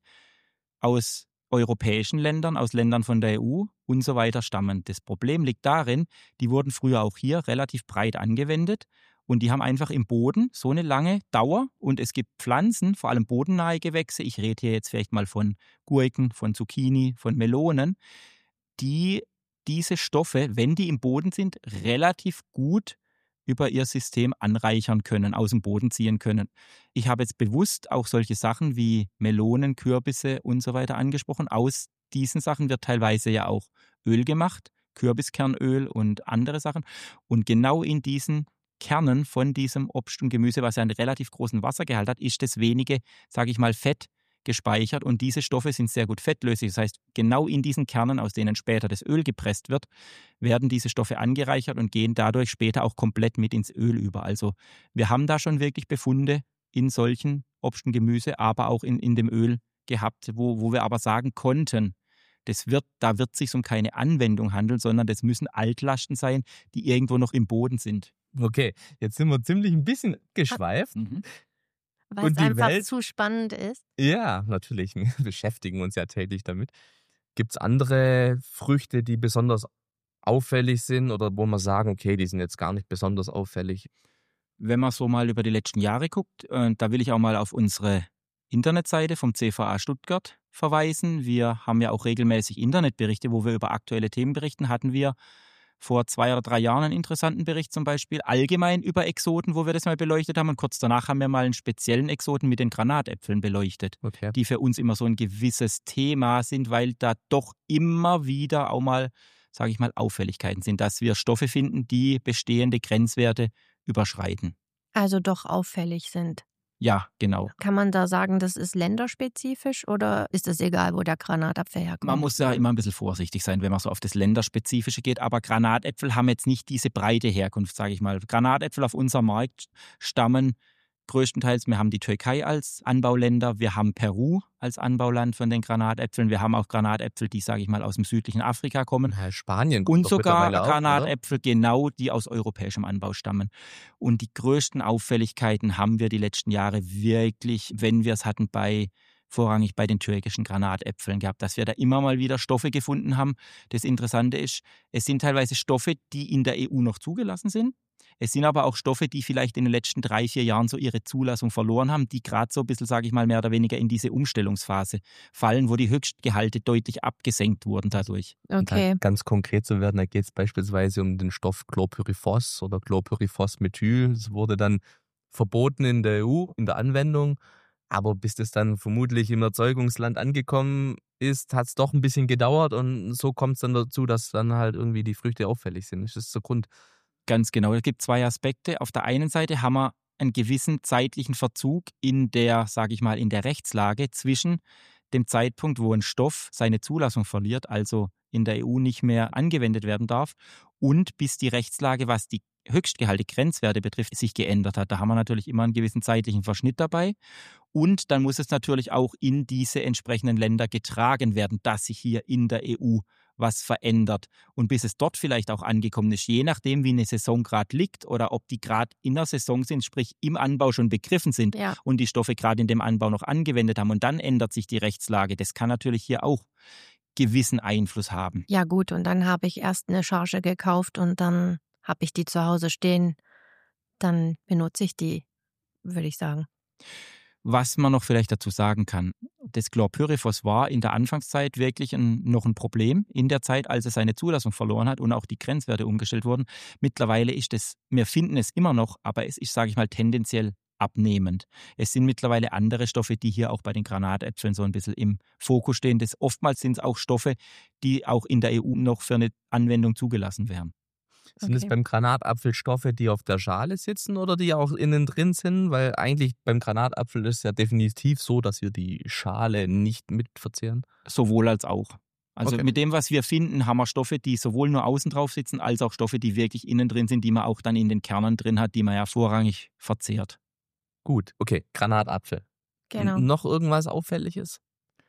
aus europäischen Ländern, aus Ländern von der EU und so weiter stammen. Das Problem liegt darin, die wurden früher auch hier relativ breit angewendet und die haben einfach im Boden so eine lange Dauer und es gibt Pflanzen, vor allem bodennahe Gewächse, ich rede hier jetzt vielleicht mal von Gurken, von Zucchini, von Melonen, die diese Stoffe, wenn die im Boden sind, relativ gut über ihr System anreichern können, aus dem Boden ziehen können. Ich habe jetzt bewusst auch solche Sachen wie Melonen, Kürbisse und so weiter angesprochen. Aus diesen Sachen wird teilweise ja auch Öl gemacht, Kürbiskernöl und andere Sachen. Und genau in diesen Kernen von diesem Obst und Gemüse, was ja einen relativ großen Wassergehalt hat, ist das wenige, sage ich mal, Fett gespeichert und diese Stoffe sind sehr gut fettlöslich. Das heißt, genau in diesen Kernen, aus denen später das Öl gepresst wird, werden diese Stoffe angereichert und gehen dadurch später auch komplett mit ins Öl über. Also wir haben da schon wirklich Befunde in solchen Obst und Gemüse, aber auch in dem Öl gehabt, wo wir aber sagen konnten, da wird es sich um keine Anwendung handeln, sondern das müssen Altlasten sein, die irgendwo noch im Boden sind. Okay, jetzt sind wir ziemlich ein bisschen geschweift. Weil es einfach zu spannend ist. Ja, natürlich. Wir beschäftigen uns ja täglich damit. Gibt es andere Früchte, die besonders auffällig sind oder wo man sagen, okay, die sind jetzt gar nicht besonders auffällig? Wenn man so mal über die letzten Jahre guckt, da will ich auch mal auf unsere Internetseite vom CVA Stuttgart verweisen. Wir haben ja auch regelmäßig Internetberichte, wo wir über aktuelle Themen berichten. Hatten wir vor 2 oder 3 Jahren einen interessanten Bericht zum Beispiel allgemein über Exoten, wo wir das mal beleuchtet haben. Und kurz danach haben wir mal einen speziellen Exoten mit den Granatäpfeln beleuchtet, okay, die für uns immer so ein gewisses Thema sind, weil da doch immer wieder auch mal, sage ich mal, Auffälligkeiten sind, dass wir Stoffe finden, die bestehende Grenzwerte überschreiten. Also doch auffällig sind. Ja, genau. Kann man da sagen, das ist länderspezifisch oder ist es egal, wo der Granatapfel herkommt? Man muss ja immer ein bisschen vorsichtig sein, wenn man so auf das Länderspezifische geht. Aber Granatäpfel haben jetzt nicht diese breite Herkunft, sage ich mal. Granatäpfel auf unserem Markt stammen größtenteils, wir haben die Türkei als Anbauländer, wir haben Peru als Anbauland von den Granatäpfeln. Wir haben auch Granatäpfel, die, sage ich mal, aus dem südlichen Afrika kommen. Ja, Spanien Und kommt doch sogar mittlerweile auch, Granatäpfel, genau, die aus europäischem Anbau stammen. Und die größten Auffälligkeiten haben wir die letzten Jahre wirklich, wenn wir es hatten, vorrangig bei den türkischen Granatäpfeln gehabt, dass wir da immer mal wieder Stoffe gefunden haben. Das Interessante ist, es sind teilweise Stoffe, die in der EU noch zugelassen sind. Es sind aber auch Stoffe, die vielleicht in den letzten 3-4 Jahren so ihre Zulassung verloren haben, die gerade so ein bisschen, sage ich mal, mehr oder weniger in diese Umstellungsphase fallen, wo die Höchstgehalte deutlich abgesenkt wurden dadurch. Okay. Um ganz konkret zu werden, da geht es beispielsweise um den Stoff Chlorpyrifos oder Chlorpyrifosmethyl. Es wurde dann verboten in der EU, in der Anwendung. Aber bis das dann vermutlich im Erzeugungsland angekommen ist, hat es doch ein bisschen gedauert und so kommt es dann dazu, dass dann halt irgendwie die Früchte auffällig sind. Das ist der Grund. Ganz genau. Es gibt 2 Aspekte. Auf der einen Seite haben wir einen gewissen zeitlichen Verzug in der, sage ich mal, in der Rechtslage zwischen dem Zeitpunkt, wo ein Stoff seine Zulassung verliert, also in der EU nicht mehr angewendet werden darf, und bis die Rechtslage, was die Höchstgehalte, Grenzwerte betrifft, sich geändert hat. Da haben wir natürlich immer einen gewissen zeitlichen Verschnitt dabei. Und dann muss es natürlich auch in diese entsprechenden Länder getragen werden, dass sich hier in der EU was verändert. Und bis es dort vielleicht auch angekommen ist, je nachdem, wie eine Saison gerade liegt oder ob die gerade in der Saison sind, sprich im Anbau schon begriffen sind und die Stoffe gerade in dem Anbau noch angewendet haben und dann ändert sich die Rechtslage. Das kann natürlich hier auch gewissen Einfluss haben. Ja gut, und dann habe ich erst eine Charge gekauft und dann habe ich die zu Hause stehen. Dann benutze ich die, würde ich sagen. Was man noch vielleicht dazu sagen kann, das Chlorpyrifos war in der Anfangszeit wirklich noch ein Problem in der Zeit, als es seine Zulassung verloren hat und auch die Grenzwerte umgestellt wurden. Mittlerweile ist es, wir finden es immer noch, aber es ist, sage ich mal, tendenziell abnehmend. Es sind mittlerweile andere Stoffe, die hier auch bei den Granatäpfeln so ein bisschen im Fokus stehen. Oftmals sind es auch Stoffe, die auch in der EU noch für eine Anwendung zugelassen wären. Sind es beim Granatapfel Stoffe, die auf der Schale sitzen oder die auch innen drin sind? Weil eigentlich beim Granatapfel ist es ja definitiv so, dass wir die Schale nicht mit verzehren. Sowohl als auch. Also Okay. mit dem, was wir finden, haben wir Stoffe, die sowohl nur außen drauf sitzen, als auch Stoffe, die wirklich innen drin sind, die man auch dann in den Kernen drin hat, die man ja vorrangig verzehrt. Gut, okay, Granatapfel. Genau. Noch irgendwas Auffälliges?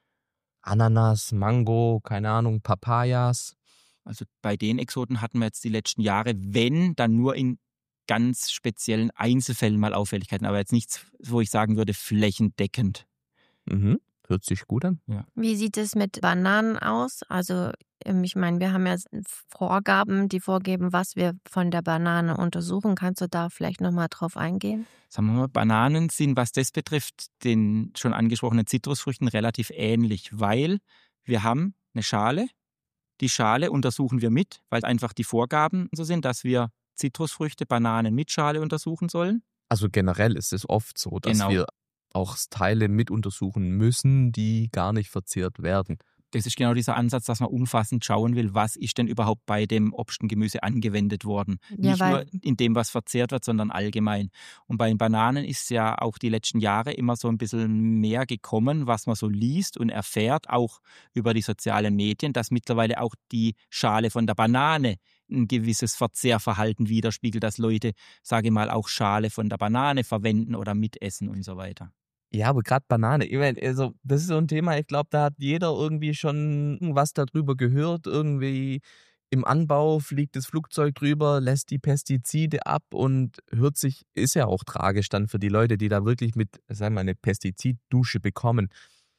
Ananas, Mango, keine Ahnung, Papayas. Also bei den Exoten hatten wir jetzt die letzten Jahre, wenn, dann nur in ganz speziellen Einzelfällen mal Auffälligkeiten, aber jetzt nichts, wo ich sagen würde, flächendeckend. Mhm. Hört sich gut an. Ja. Wie sieht es mit Bananen aus? Also ich meine, wir haben ja Vorgaben, die vorgeben, was wir von der Banane untersuchen. Kannst du da vielleicht nochmal drauf eingehen? Sagen wir mal, Bananen sind, was das betrifft, den schon angesprochenen Zitrusfrüchten relativ ähnlich, weil wir haben eine Schale. Die Schale untersuchen wir mit, weil einfach die Vorgaben so sind, dass wir Zitrusfrüchte, Bananen mit Schale untersuchen sollen. Also generell ist es oft so, dass wir auch Teile mit untersuchen müssen, die gar nicht verzehrt werden. Das ist genau dieser Ansatz, dass man umfassend schauen will, was ist denn überhaupt bei dem Obst und Gemüse angewendet worden. Ja, Nicht nur in dem, was verzehrt wird, sondern allgemein. Und bei den Bananen ist ja auch die letzten Jahre immer so ein bisschen mehr gekommen, was man so liest und erfährt, auch über die sozialen Medien, dass mittlerweile auch die Schale von der Banane ein gewisses Verzehrverhalten widerspiegelt, dass Leute, sage ich mal, auch Schale von der Banane verwenden oder mitessen und so weiter. Ja, aber gerade Banane, ich meine, also das ist so ein Thema, ich glaube, da hat jeder irgendwie schon was darüber gehört. Irgendwie im Anbau fliegt das Flugzeug drüber, lässt die Pestizide ab und ist ja auch tragisch dann für die Leute, die da wirklich mit, sagen wir mal, eine Pestiziddusche bekommen.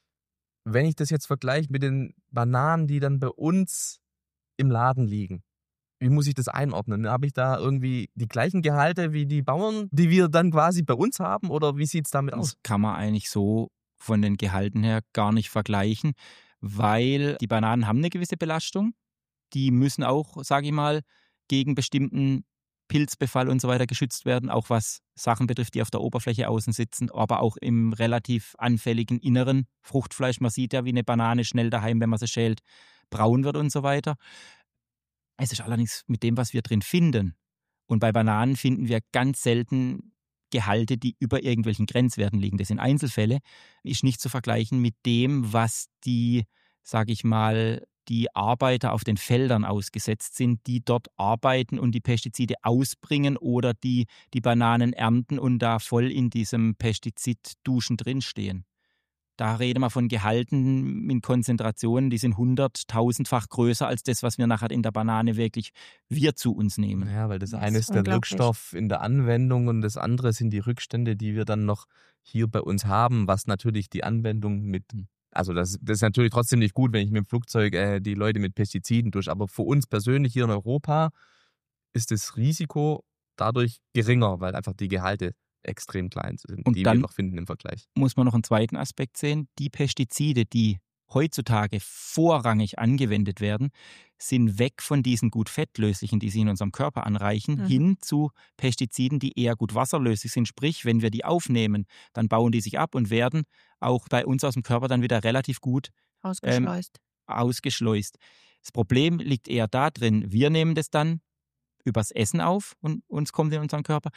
Wenn ich das jetzt vergleiche mit den Bananen, die dann bei uns im Laden liegen, wie muss ich das einordnen? Habe ich da irgendwie die gleichen Gehalte wie die Bauern, die wir dann quasi bei uns haben? Oder wie sieht es damit aus? Das kann man eigentlich so von den Gehalten her gar nicht vergleichen, weil die Bananen haben eine gewisse Belastung. Die müssen auch, sage ich mal, gegen bestimmten Pilzbefall und so weiter geschützt werden, auch was Sachen betrifft, die auf der Oberfläche außen sitzen, aber auch im relativ anfälligen inneren Fruchtfleisch. Man sieht ja, wie eine Banane schnell daheim, wenn man sie schält, braun wird und so weiter. Es ist allerdings mit dem, was wir drin finden. Und bei Bananen finden wir ganz selten Gehalte, die über irgendwelchen Grenzwerten liegen. Das sind Einzelfälle. Ist nicht zu vergleichen mit dem, was die, sage ich mal, die Arbeiter auf den Feldern ausgesetzt sind, die dort arbeiten und die Pestizide ausbringen oder die Bananen ernten und da voll in diesem Pestizidduschen drinstehen. Da reden wir von Gehalten in Konzentrationen, die sind 100.000-fach größer als das, was wir nachher in der Banane wirklich zu uns nehmen. Ja, weil das eine ist der Wirkstoff in der Anwendung und das andere sind die Rückstände, die wir dann noch hier bei uns haben, was natürlich die Anwendung mit, also das ist natürlich trotzdem nicht gut, wenn ich mit dem Flugzeug die Leute mit Pestiziden durch, aber für uns persönlich hier in Europa ist das Risiko dadurch geringer, weil einfach die Gehalte extrem klein sind, und die dann wir noch finden im Vergleich. Muss man noch einen zweiten Aspekt sehen. Die Pestizide, die heutzutage vorrangig angewendet werden, sind weg von diesen gut fettlöslichen, die sie in unserem Körper anreichen, hin zu Pestiziden, die eher gut wasserlöslich sind. Sprich, wenn wir die aufnehmen, dann bauen die sich ab und werden auch bei uns aus dem Körper dann wieder relativ gut ausgeschleust. Das Problem liegt eher darin, wir nehmen das dann übers Essen auf und uns kommt in unseren Körper.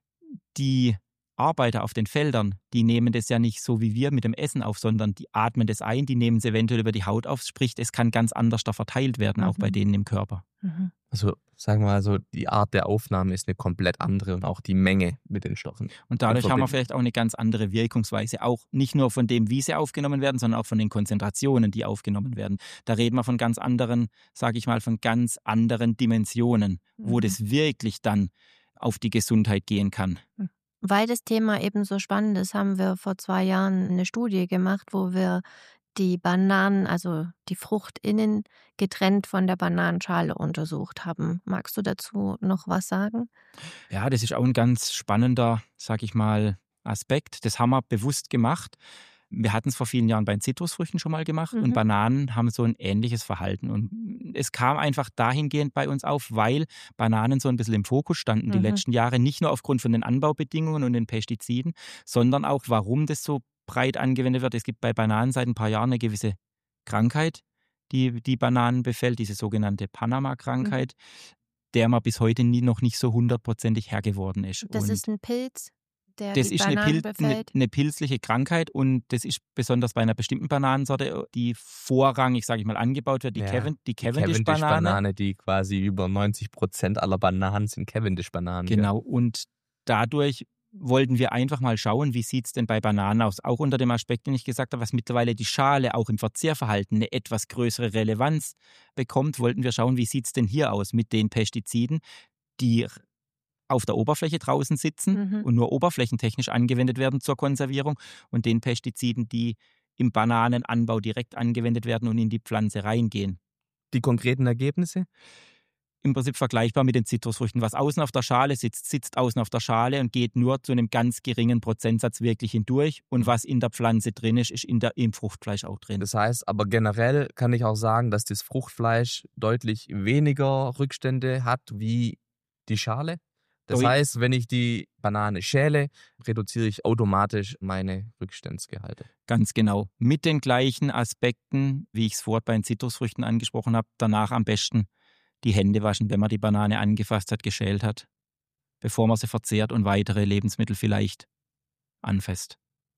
Die Arbeiter auf den Feldern, die nehmen das ja nicht so wie wir mit dem Essen auf, sondern die atmen das ein, die nehmen es eventuell über die Haut auf, sprich, es kann ganz anders da verteilt werden, auch bei denen im Körper. Also sagen wir mal so, die Art der Aufnahme ist eine komplett andere und auch die Menge mit den Stoffen. Und dadurch haben wir vielleicht auch eine ganz andere Wirkungsweise, auch nicht nur von dem, wie sie aufgenommen werden, sondern auch von den Konzentrationen, die aufgenommen werden. Da reden wir von ganz anderen, sage ich mal, von ganz anderen Dimensionen, wo das wirklich dann auf die Gesundheit gehen kann. Weil das Thema eben so spannend ist, haben wir vor 2 Jahren eine Studie gemacht, wo wir die Bananen, also die Frucht innen, getrennt von der Bananenschale untersucht haben. Magst du dazu noch was sagen? Ja, das ist auch ein ganz spannender, sag ich mal, Aspekt. Das haben wir bewusst gemacht. Wir hatten es vor vielen Jahren bei den Zitrusfrüchten schon mal gemacht und Bananen haben so ein ähnliches Verhalten. Und es kam einfach dahingehend bei uns auf, weil Bananen so ein bisschen im Fokus standen die letzten Jahre, nicht nur aufgrund von den Anbaubedingungen und den Pestiziden, sondern auch, warum das so breit angewendet wird. Es gibt bei Bananen seit ein paar Jahren eine gewisse Krankheit, die Bananen befällt, diese sogenannte Panama-Krankheit, der man bis heute noch nicht so 100%ig Herr geworden ist. Das ist ein Pilz? Das ist eine pilzliche Krankheit und das ist besonders bei einer bestimmten Bananensorte, die vorrangig, sage ich mal, angebaut wird, die Cavendish-Banane. Die quasi über 90% aller Bananen sind Cavendish-Bananen. Genau, und dadurch wollten wir einfach mal schauen, wie sieht es denn bei Bananen aus. Auch unter dem Aspekt, den ich gesagt habe, was mittlerweile die Schale auch im Verzehrverhalten eine etwas größere Relevanz bekommt, wollten wir schauen, wie sieht es denn hier aus mit den Pestiziden, die auf der Oberfläche draußen sitzen und nur oberflächentechnisch angewendet werden zur Konservierung und den Pestiziden, die im Bananenanbau direkt angewendet werden und in die Pflanze reingehen. Die konkreten Ergebnisse? Im Prinzip vergleichbar mit den Zitrusfrüchten. Was außen auf der Schale sitzt, sitzt außen auf der Schale und geht nur zu einem ganz geringen Prozentsatz wirklich hindurch. Und was in der Pflanze drin ist, ist im Fruchtfleisch auch drin. Das heißt, aber generell kann ich auch sagen, dass das Fruchtfleisch deutlich weniger Rückstände hat wie die Schale. Das heißt, wenn ich die Banane schäle, reduziere ich automatisch meine Rückstandsgehalte. Ganz genau. Mit den gleichen Aspekten, wie ich es vorher bei den Zitrusfrüchten angesprochen habe. Danach am besten die Hände waschen, wenn man die Banane angefasst hat, geschält hat, bevor man sie verzehrt und weitere Lebensmittel vielleicht anfasst.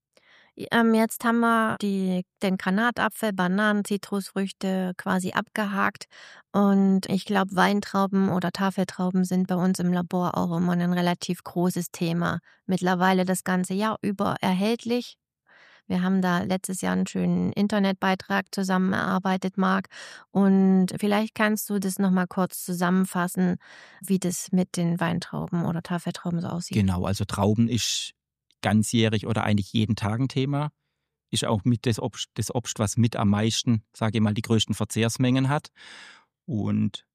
Jetzt haben wir den Granatapfel, Bananen, Zitrusfrüchte quasi abgehakt. Und ich glaube, Weintrauben oder Tafeltrauben sind bei uns im Labor auch immer ein relativ großes Thema. Mittlerweile das ganze Jahr über erhältlich. Wir haben da letztes Jahr einen schönen Internetbeitrag zusammen erarbeitet, Marc. Und vielleicht kannst du das nochmal kurz zusammenfassen, wie das mit den Weintrauben oder Tafeltrauben so aussieht. Genau, also Trauben ist ganzjährig oder eigentlich jeden Tag ein Thema. Ist auch mit das Obst, was mit am meisten, sage ich mal, die größten Verzehrsmengen hat. Und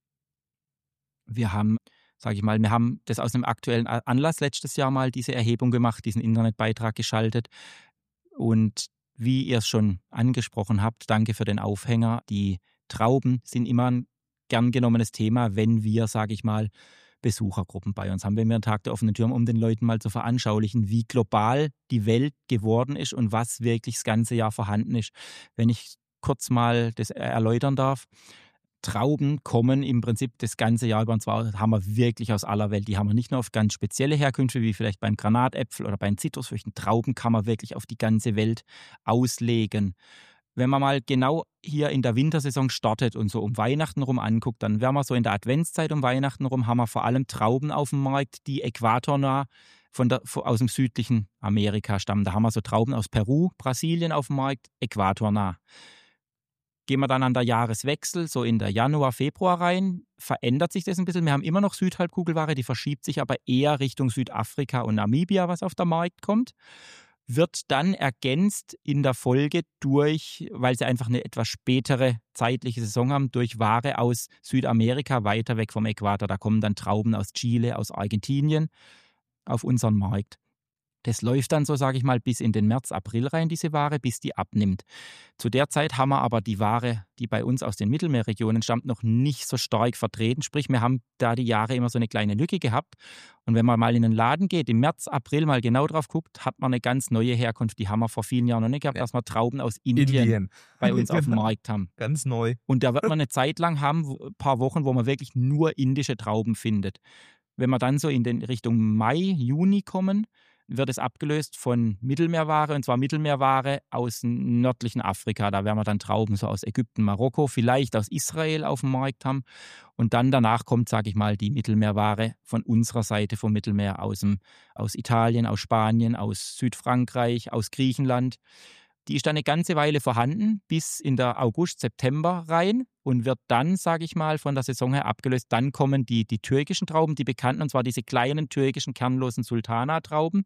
wir haben das aus einem aktuellen Anlass letztes Jahr mal diese Erhebung gemacht, diesen Internetbeitrag geschaltet. Und wie ihr es schon angesprochen habt, danke für den Aufhänger. Die Trauben sind immer ein gern genommenes Thema, wenn wir, sage ich mal, Besuchergruppen bei uns haben. Wenn wir einen Tag der offenen Tür haben, um den Leuten mal zu veranschaulichen, wie global die Welt geworden ist und was wirklich das ganze Jahr vorhanden ist. Wenn ich kurz mal das erläutern darf. Trauben kommen im Prinzip das ganze Jahr über, und zwar haben wir wirklich aus aller Welt. Die haben wir nicht nur auf ganz spezielle Herkünfte, wie vielleicht beim Granatäpfel oder bei den Zitrusfrüchten. Trauben kann man wirklich auf die ganze Welt auslegen. Wenn man mal genau hier in der Wintersaison startet und so um Weihnachten rum anguckt, dann werden wir so in der Adventszeit um Weihnachten rum, haben wir vor allem Trauben auf dem Markt, die äquatornah aus dem südlichen Amerika stammen. Da haben wir so Trauben aus Peru, Brasilien auf dem Markt, äquatornah. Gehen wir dann an der Jahreswechsel, so in der Januar, Februar rein, verändert sich das ein bisschen. Wir haben immer noch Südhalbkugelware, die verschiebt sich aber eher Richtung Südafrika und Namibia, was auf den Markt kommt. Wird dann ergänzt in der Folge durch, weil sie einfach eine etwas spätere zeitliche Saison haben, durch Ware aus Südamerika, weiter weg vom Äquator. Da kommen dann Trauben aus Chile, aus Argentinien auf unseren Markt. Das läuft dann so, sage ich mal, bis in den März, April rein, diese Ware, bis die abnimmt. Zu der Zeit haben wir aber die Ware, die bei uns aus den Mittelmeerregionen stammt, noch nicht so stark vertreten. Sprich, wir haben da die Jahre immer so eine kleine Lücke gehabt. Und wenn man mal in den Laden geht, im März, April mal genau drauf guckt, hat man eine ganz neue Herkunft. Die haben wir vor vielen Jahren noch nicht gehabt, dass wir Trauben aus Indien bei uns auf dem Markt haben. Ganz neu. Und da wird man eine Zeit lang haben, ein paar Wochen, wo man wirklich nur indische Trauben findet. Wenn wir dann so in den Richtung Mai, Juni kommen, wird es abgelöst von Mittelmeerware, und zwar Mittelmeerware aus dem nördlichen Afrika. Da werden wir dann Trauben so aus Ägypten, Marokko, vielleicht aus Israel auf dem Markt haben. Und dann danach kommt, sage ich mal, die Mittelmeerware von unserer Seite vom Mittelmeer aus Italien, aus Spanien, aus Südfrankreich, aus Griechenland. Die ist dann eine ganze Weile vorhanden, bis in der August, September rein und wird dann, sage ich mal, von der Saison her abgelöst. Dann kommen die türkischen Trauben, die bekannten, und zwar diese kleinen türkischen kernlosen Sultana-Trauben,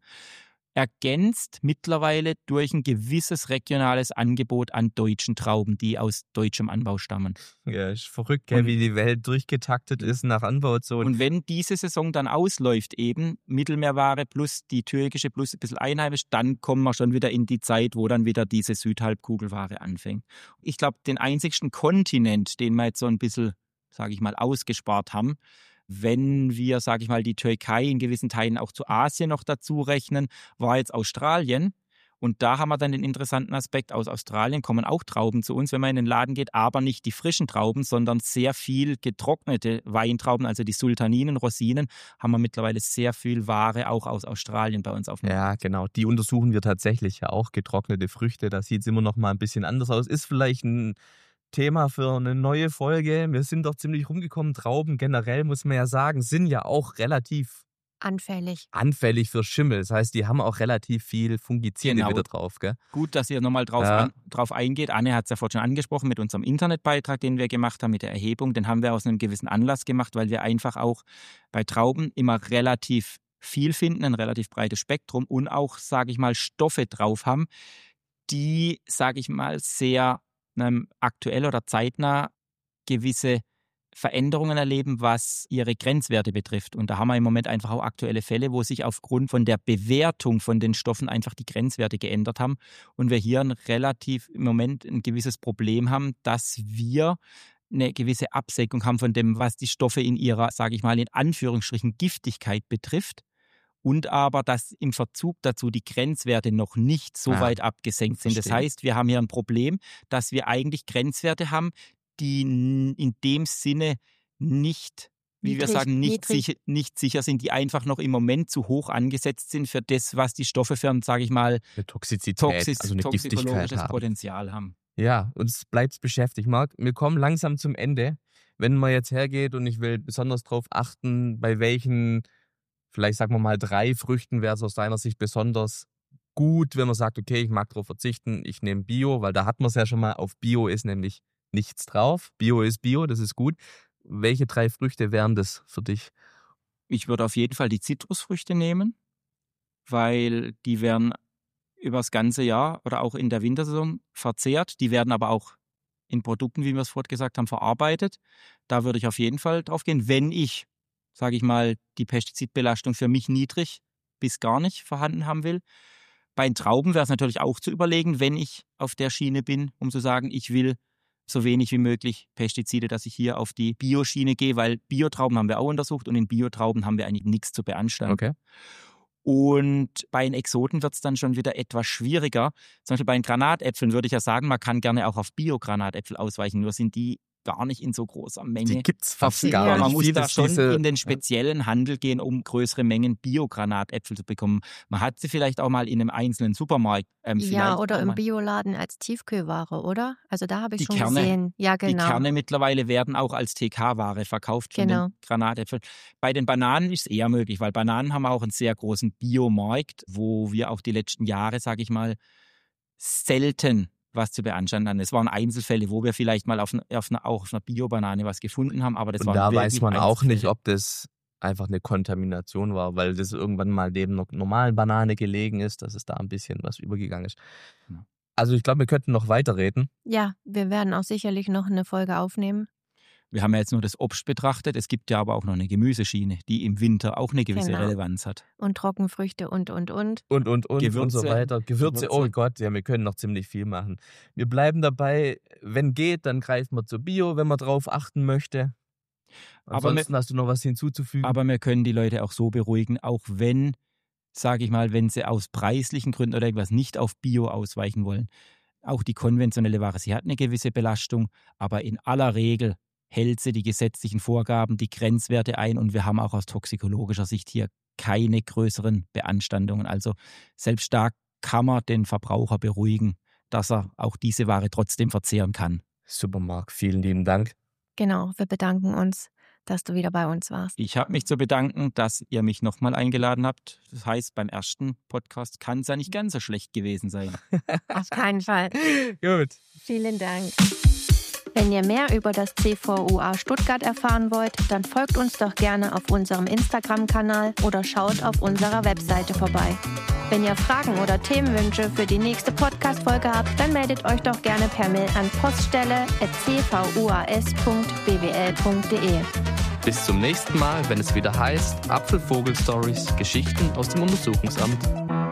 ergänzt mittlerweile durch ein gewisses regionales Angebot an deutschen Trauben, die aus deutschem Anbau stammen. Ja, ist verrückt, gell, wie die Welt durchgetaktet ist nach Anbauzonen. Und wenn diese Saison dann ausläuft, eben Mittelmeerware plus die türkische plus ein bisschen einheimisch, dann kommen wir schon wieder in die Zeit, wo dann wieder diese Südhalbkugelware anfängt. Ich glaube, den einzigsten Kontinent, den wir jetzt so ein bisschen, sage ich mal, ausgespart haben, wenn wir, sage ich mal, die Türkei in gewissen Teilen auch zu Asien noch dazu rechnen, war jetzt Australien. Und da haben wir dann den interessanten Aspekt, aus Australien kommen auch Trauben zu uns, wenn man in den Laden geht, aber nicht die frischen Trauben, sondern sehr viel getrocknete Weintrauben, also die Sultaninen, Rosinen, haben wir mittlerweile sehr viel Ware auch aus Australien bei uns auf dem Markt. Ja, genau. Die untersuchen wir tatsächlich ja auch, getrocknete Früchte. Da sieht es immer noch mal ein bisschen anders aus. Ist vielleicht ein Thema für eine neue Folge. Wir sind doch ziemlich rumgekommen. Trauben generell, muss man ja sagen, sind ja auch relativ anfällig für Schimmel. Das heißt, die haben auch relativ viel Fungizide wieder drauf. Gell? Gut, dass ihr nochmal drauf eingeht. Anne hat es ja vorhin schon angesprochen mit unserem Internetbeitrag, den wir gemacht haben, mit der Erhebung. Den haben wir aus einem gewissen Anlass gemacht, weil wir einfach auch bei Trauben immer relativ viel finden, ein relativ breites Spektrum und auch, sage ich mal, Stoffe drauf haben, die, sage ich mal, sehr aktuell oder zeitnah gewisse Veränderungen erleben, was ihre Grenzwerte betrifft. Und da haben wir im Moment einfach auch aktuelle Fälle, wo sich aufgrund von der Bewertung von den Stoffen einfach die Grenzwerte geändert haben und wir hier im Moment ein gewisses Problem haben, dass wir eine gewisse Absenkung haben von dem, was die Stoffe in ihrer, sage ich mal, in Anführungsstrichen Giftigkeit betrifft. Und aber, dass im Verzug dazu die Grenzwerte noch nicht so weit abgesenkt sind. Das heißt, wir haben hier ein Problem, dass wir eigentlich Grenzwerte haben, die in dem Sinne nicht, wie wir sagen, nicht sicher sind, die einfach noch im Moment zu hoch angesetzt sind für das, was die Stoffe für, sage ich mal, eine Toxizität, also eine Giftigkeit haben. Potenzial haben. Ja, uns bleibt beschäftigt. Marc, wir kommen langsam zum Ende. Wenn man jetzt hergeht und ich will besonders darauf achten, bei welchen, vielleicht sagen wir mal 3 Früchten wäre es aus deiner Sicht besonders gut, wenn man sagt, okay, ich mag darauf verzichten, ich nehme Bio, weil da hat man es ja schon mal, auf Bio ist nämlich nichts drauf. Bio ist Bio, das ist gut. Welche 3 Früchte wären das für dich? Ich würde auf jeden Fall die Zitrusfrüchte nehmen, weil die werden über das ganze Jahr oder auch in der Wintersaison verzehrt. Die werden aber auch in Produkten, wie wir es vorhin gesagt haben, verarbeitet. Da würde ich auf jeden Fall drauf gehen, wenn ich, sage ich mal, die Pestizidbelastung für mich niedrig bis gar nicht vorhanden haben will. Bei den Trauben wäre es natürlich auch zu überlegen, wenn ich auf der Schiene bin, um zu sagen, ich will so wenig wie möglich Pestizide, dass ich hier auf die Bioschiene gehe, weil Biotrauben haben wir auch untersucht und in Biotrauben haben wir eigentlich nichts zu beanstanden. Okay. Und bei den Exoten wird es dann schon wieder etwas schwieriger. Zum Beispiel bei den Granatäpfeln würde ich ja sagen, man kann gerne auch auf Bio-Granatäpfel ausweichen, nur sind die gar nicht in so großer Menge. Die gibt's fast Ja. gar nicht. Man muss da schon Diese- in den speziellen Handel gehen, um größere Mengen Bio-Granatäpfel zu bekommen. Man hat sie vielleicht auch mal in einem einzelnen Supermarkt. Ja, vielleicht oder auch im mal. Bioladen als Tiefkühlware, oder? Also da habe ich Die schon Kerne- gesehen. Ja, Die genau. Kerne mittlerweile werden auch als TK-Ware verkauft von Genau. den Granatäpfeln. Bei den Bananen ist es eher möglich, weil Bananen haben auch einen sehr großen Biomarkt, wo wir auch die letzten Jahre, sage ich mal, selten was zu beanstanden haben. Es waren Einzelfälle, wo wir vielleicht mal auch auf einer Bio-Banane was gefunden haben, aber das Und waren da wirklich weiß man auch nicht, Einzelfälle. ob das einfach eine Kontamination war, weil das irgendwann mal neben einer normalen Banane gelegen ist, dass es da ein bisschen was übergegangen ist. Ja. Also ich glaube, wir könnten noch weiterreden. Ja, wir werden auch sicherlich noch eine Folge aufnehmen. Wir haben ja jetzt nur das Obst betrachtet, es gibt ja aber auch noch eine Gemüseschiene, die im Winter auch eine gewisse Genau. Relevanz hat. Und Trockenfrüchte und. Und Gewürze. so weiter. Gewürze, oh Gott, ja, wir können noch ziemlich viel machen. Wir bleiben dabei, wenn geht, dann greift man zu Bio, wenn man drauf achten möchte. Aber Ansonsten hast du noch was hinzuzufügen? Aber wir können die Leute auch so beruhigen, auch wenn, sage ich mal, wenn sie aus preislichen Gründen oder irgendwas nicht auf Bio ausweichen wollen. Auch die konventionelle Ware, sie hat eine gewisse Belastung, aber in aller Regel hält sie die gesetzlichen Vorgaben, die Grenzwerte ein und wir haben auch aus toxikologischer Sicht hier keine größeren Beanstandungen. Also selbst da kann man den Verbraucher beruhigen, dass er auch diese Ware trotzdem verzehren kann. Super, Marc, vielen lieben Dank. Genau, wir bedanken uns, dass du wieder bei uns warst. Ich habe mich zu bedanken, dass ihr mich nochmal eingeladen habt. Das heißt, beim ersten Podcast kann es ja nicht ganz so schlecht gewesen sein. Auf keinen Fall. Gut. Vielen Dank. Wenn ihr mehr über das CVUA Stuttgart erfahren wollt, dann folgt uns doch gerne auf unserem Instagram-Kanal oder schaut auf unserer Webseite vorbei. Wenn ihr Fragen oder Themenwünsche für die nächste Podcast-Folge habt, dann meldet euch doch gerne per Mail an poststelle@cvuas.bwl.de. Bis zum nächsten Mal, wenn es wieder heißt Apfelvogel-Stories, Geschichten aus dem Untersuchungsamt.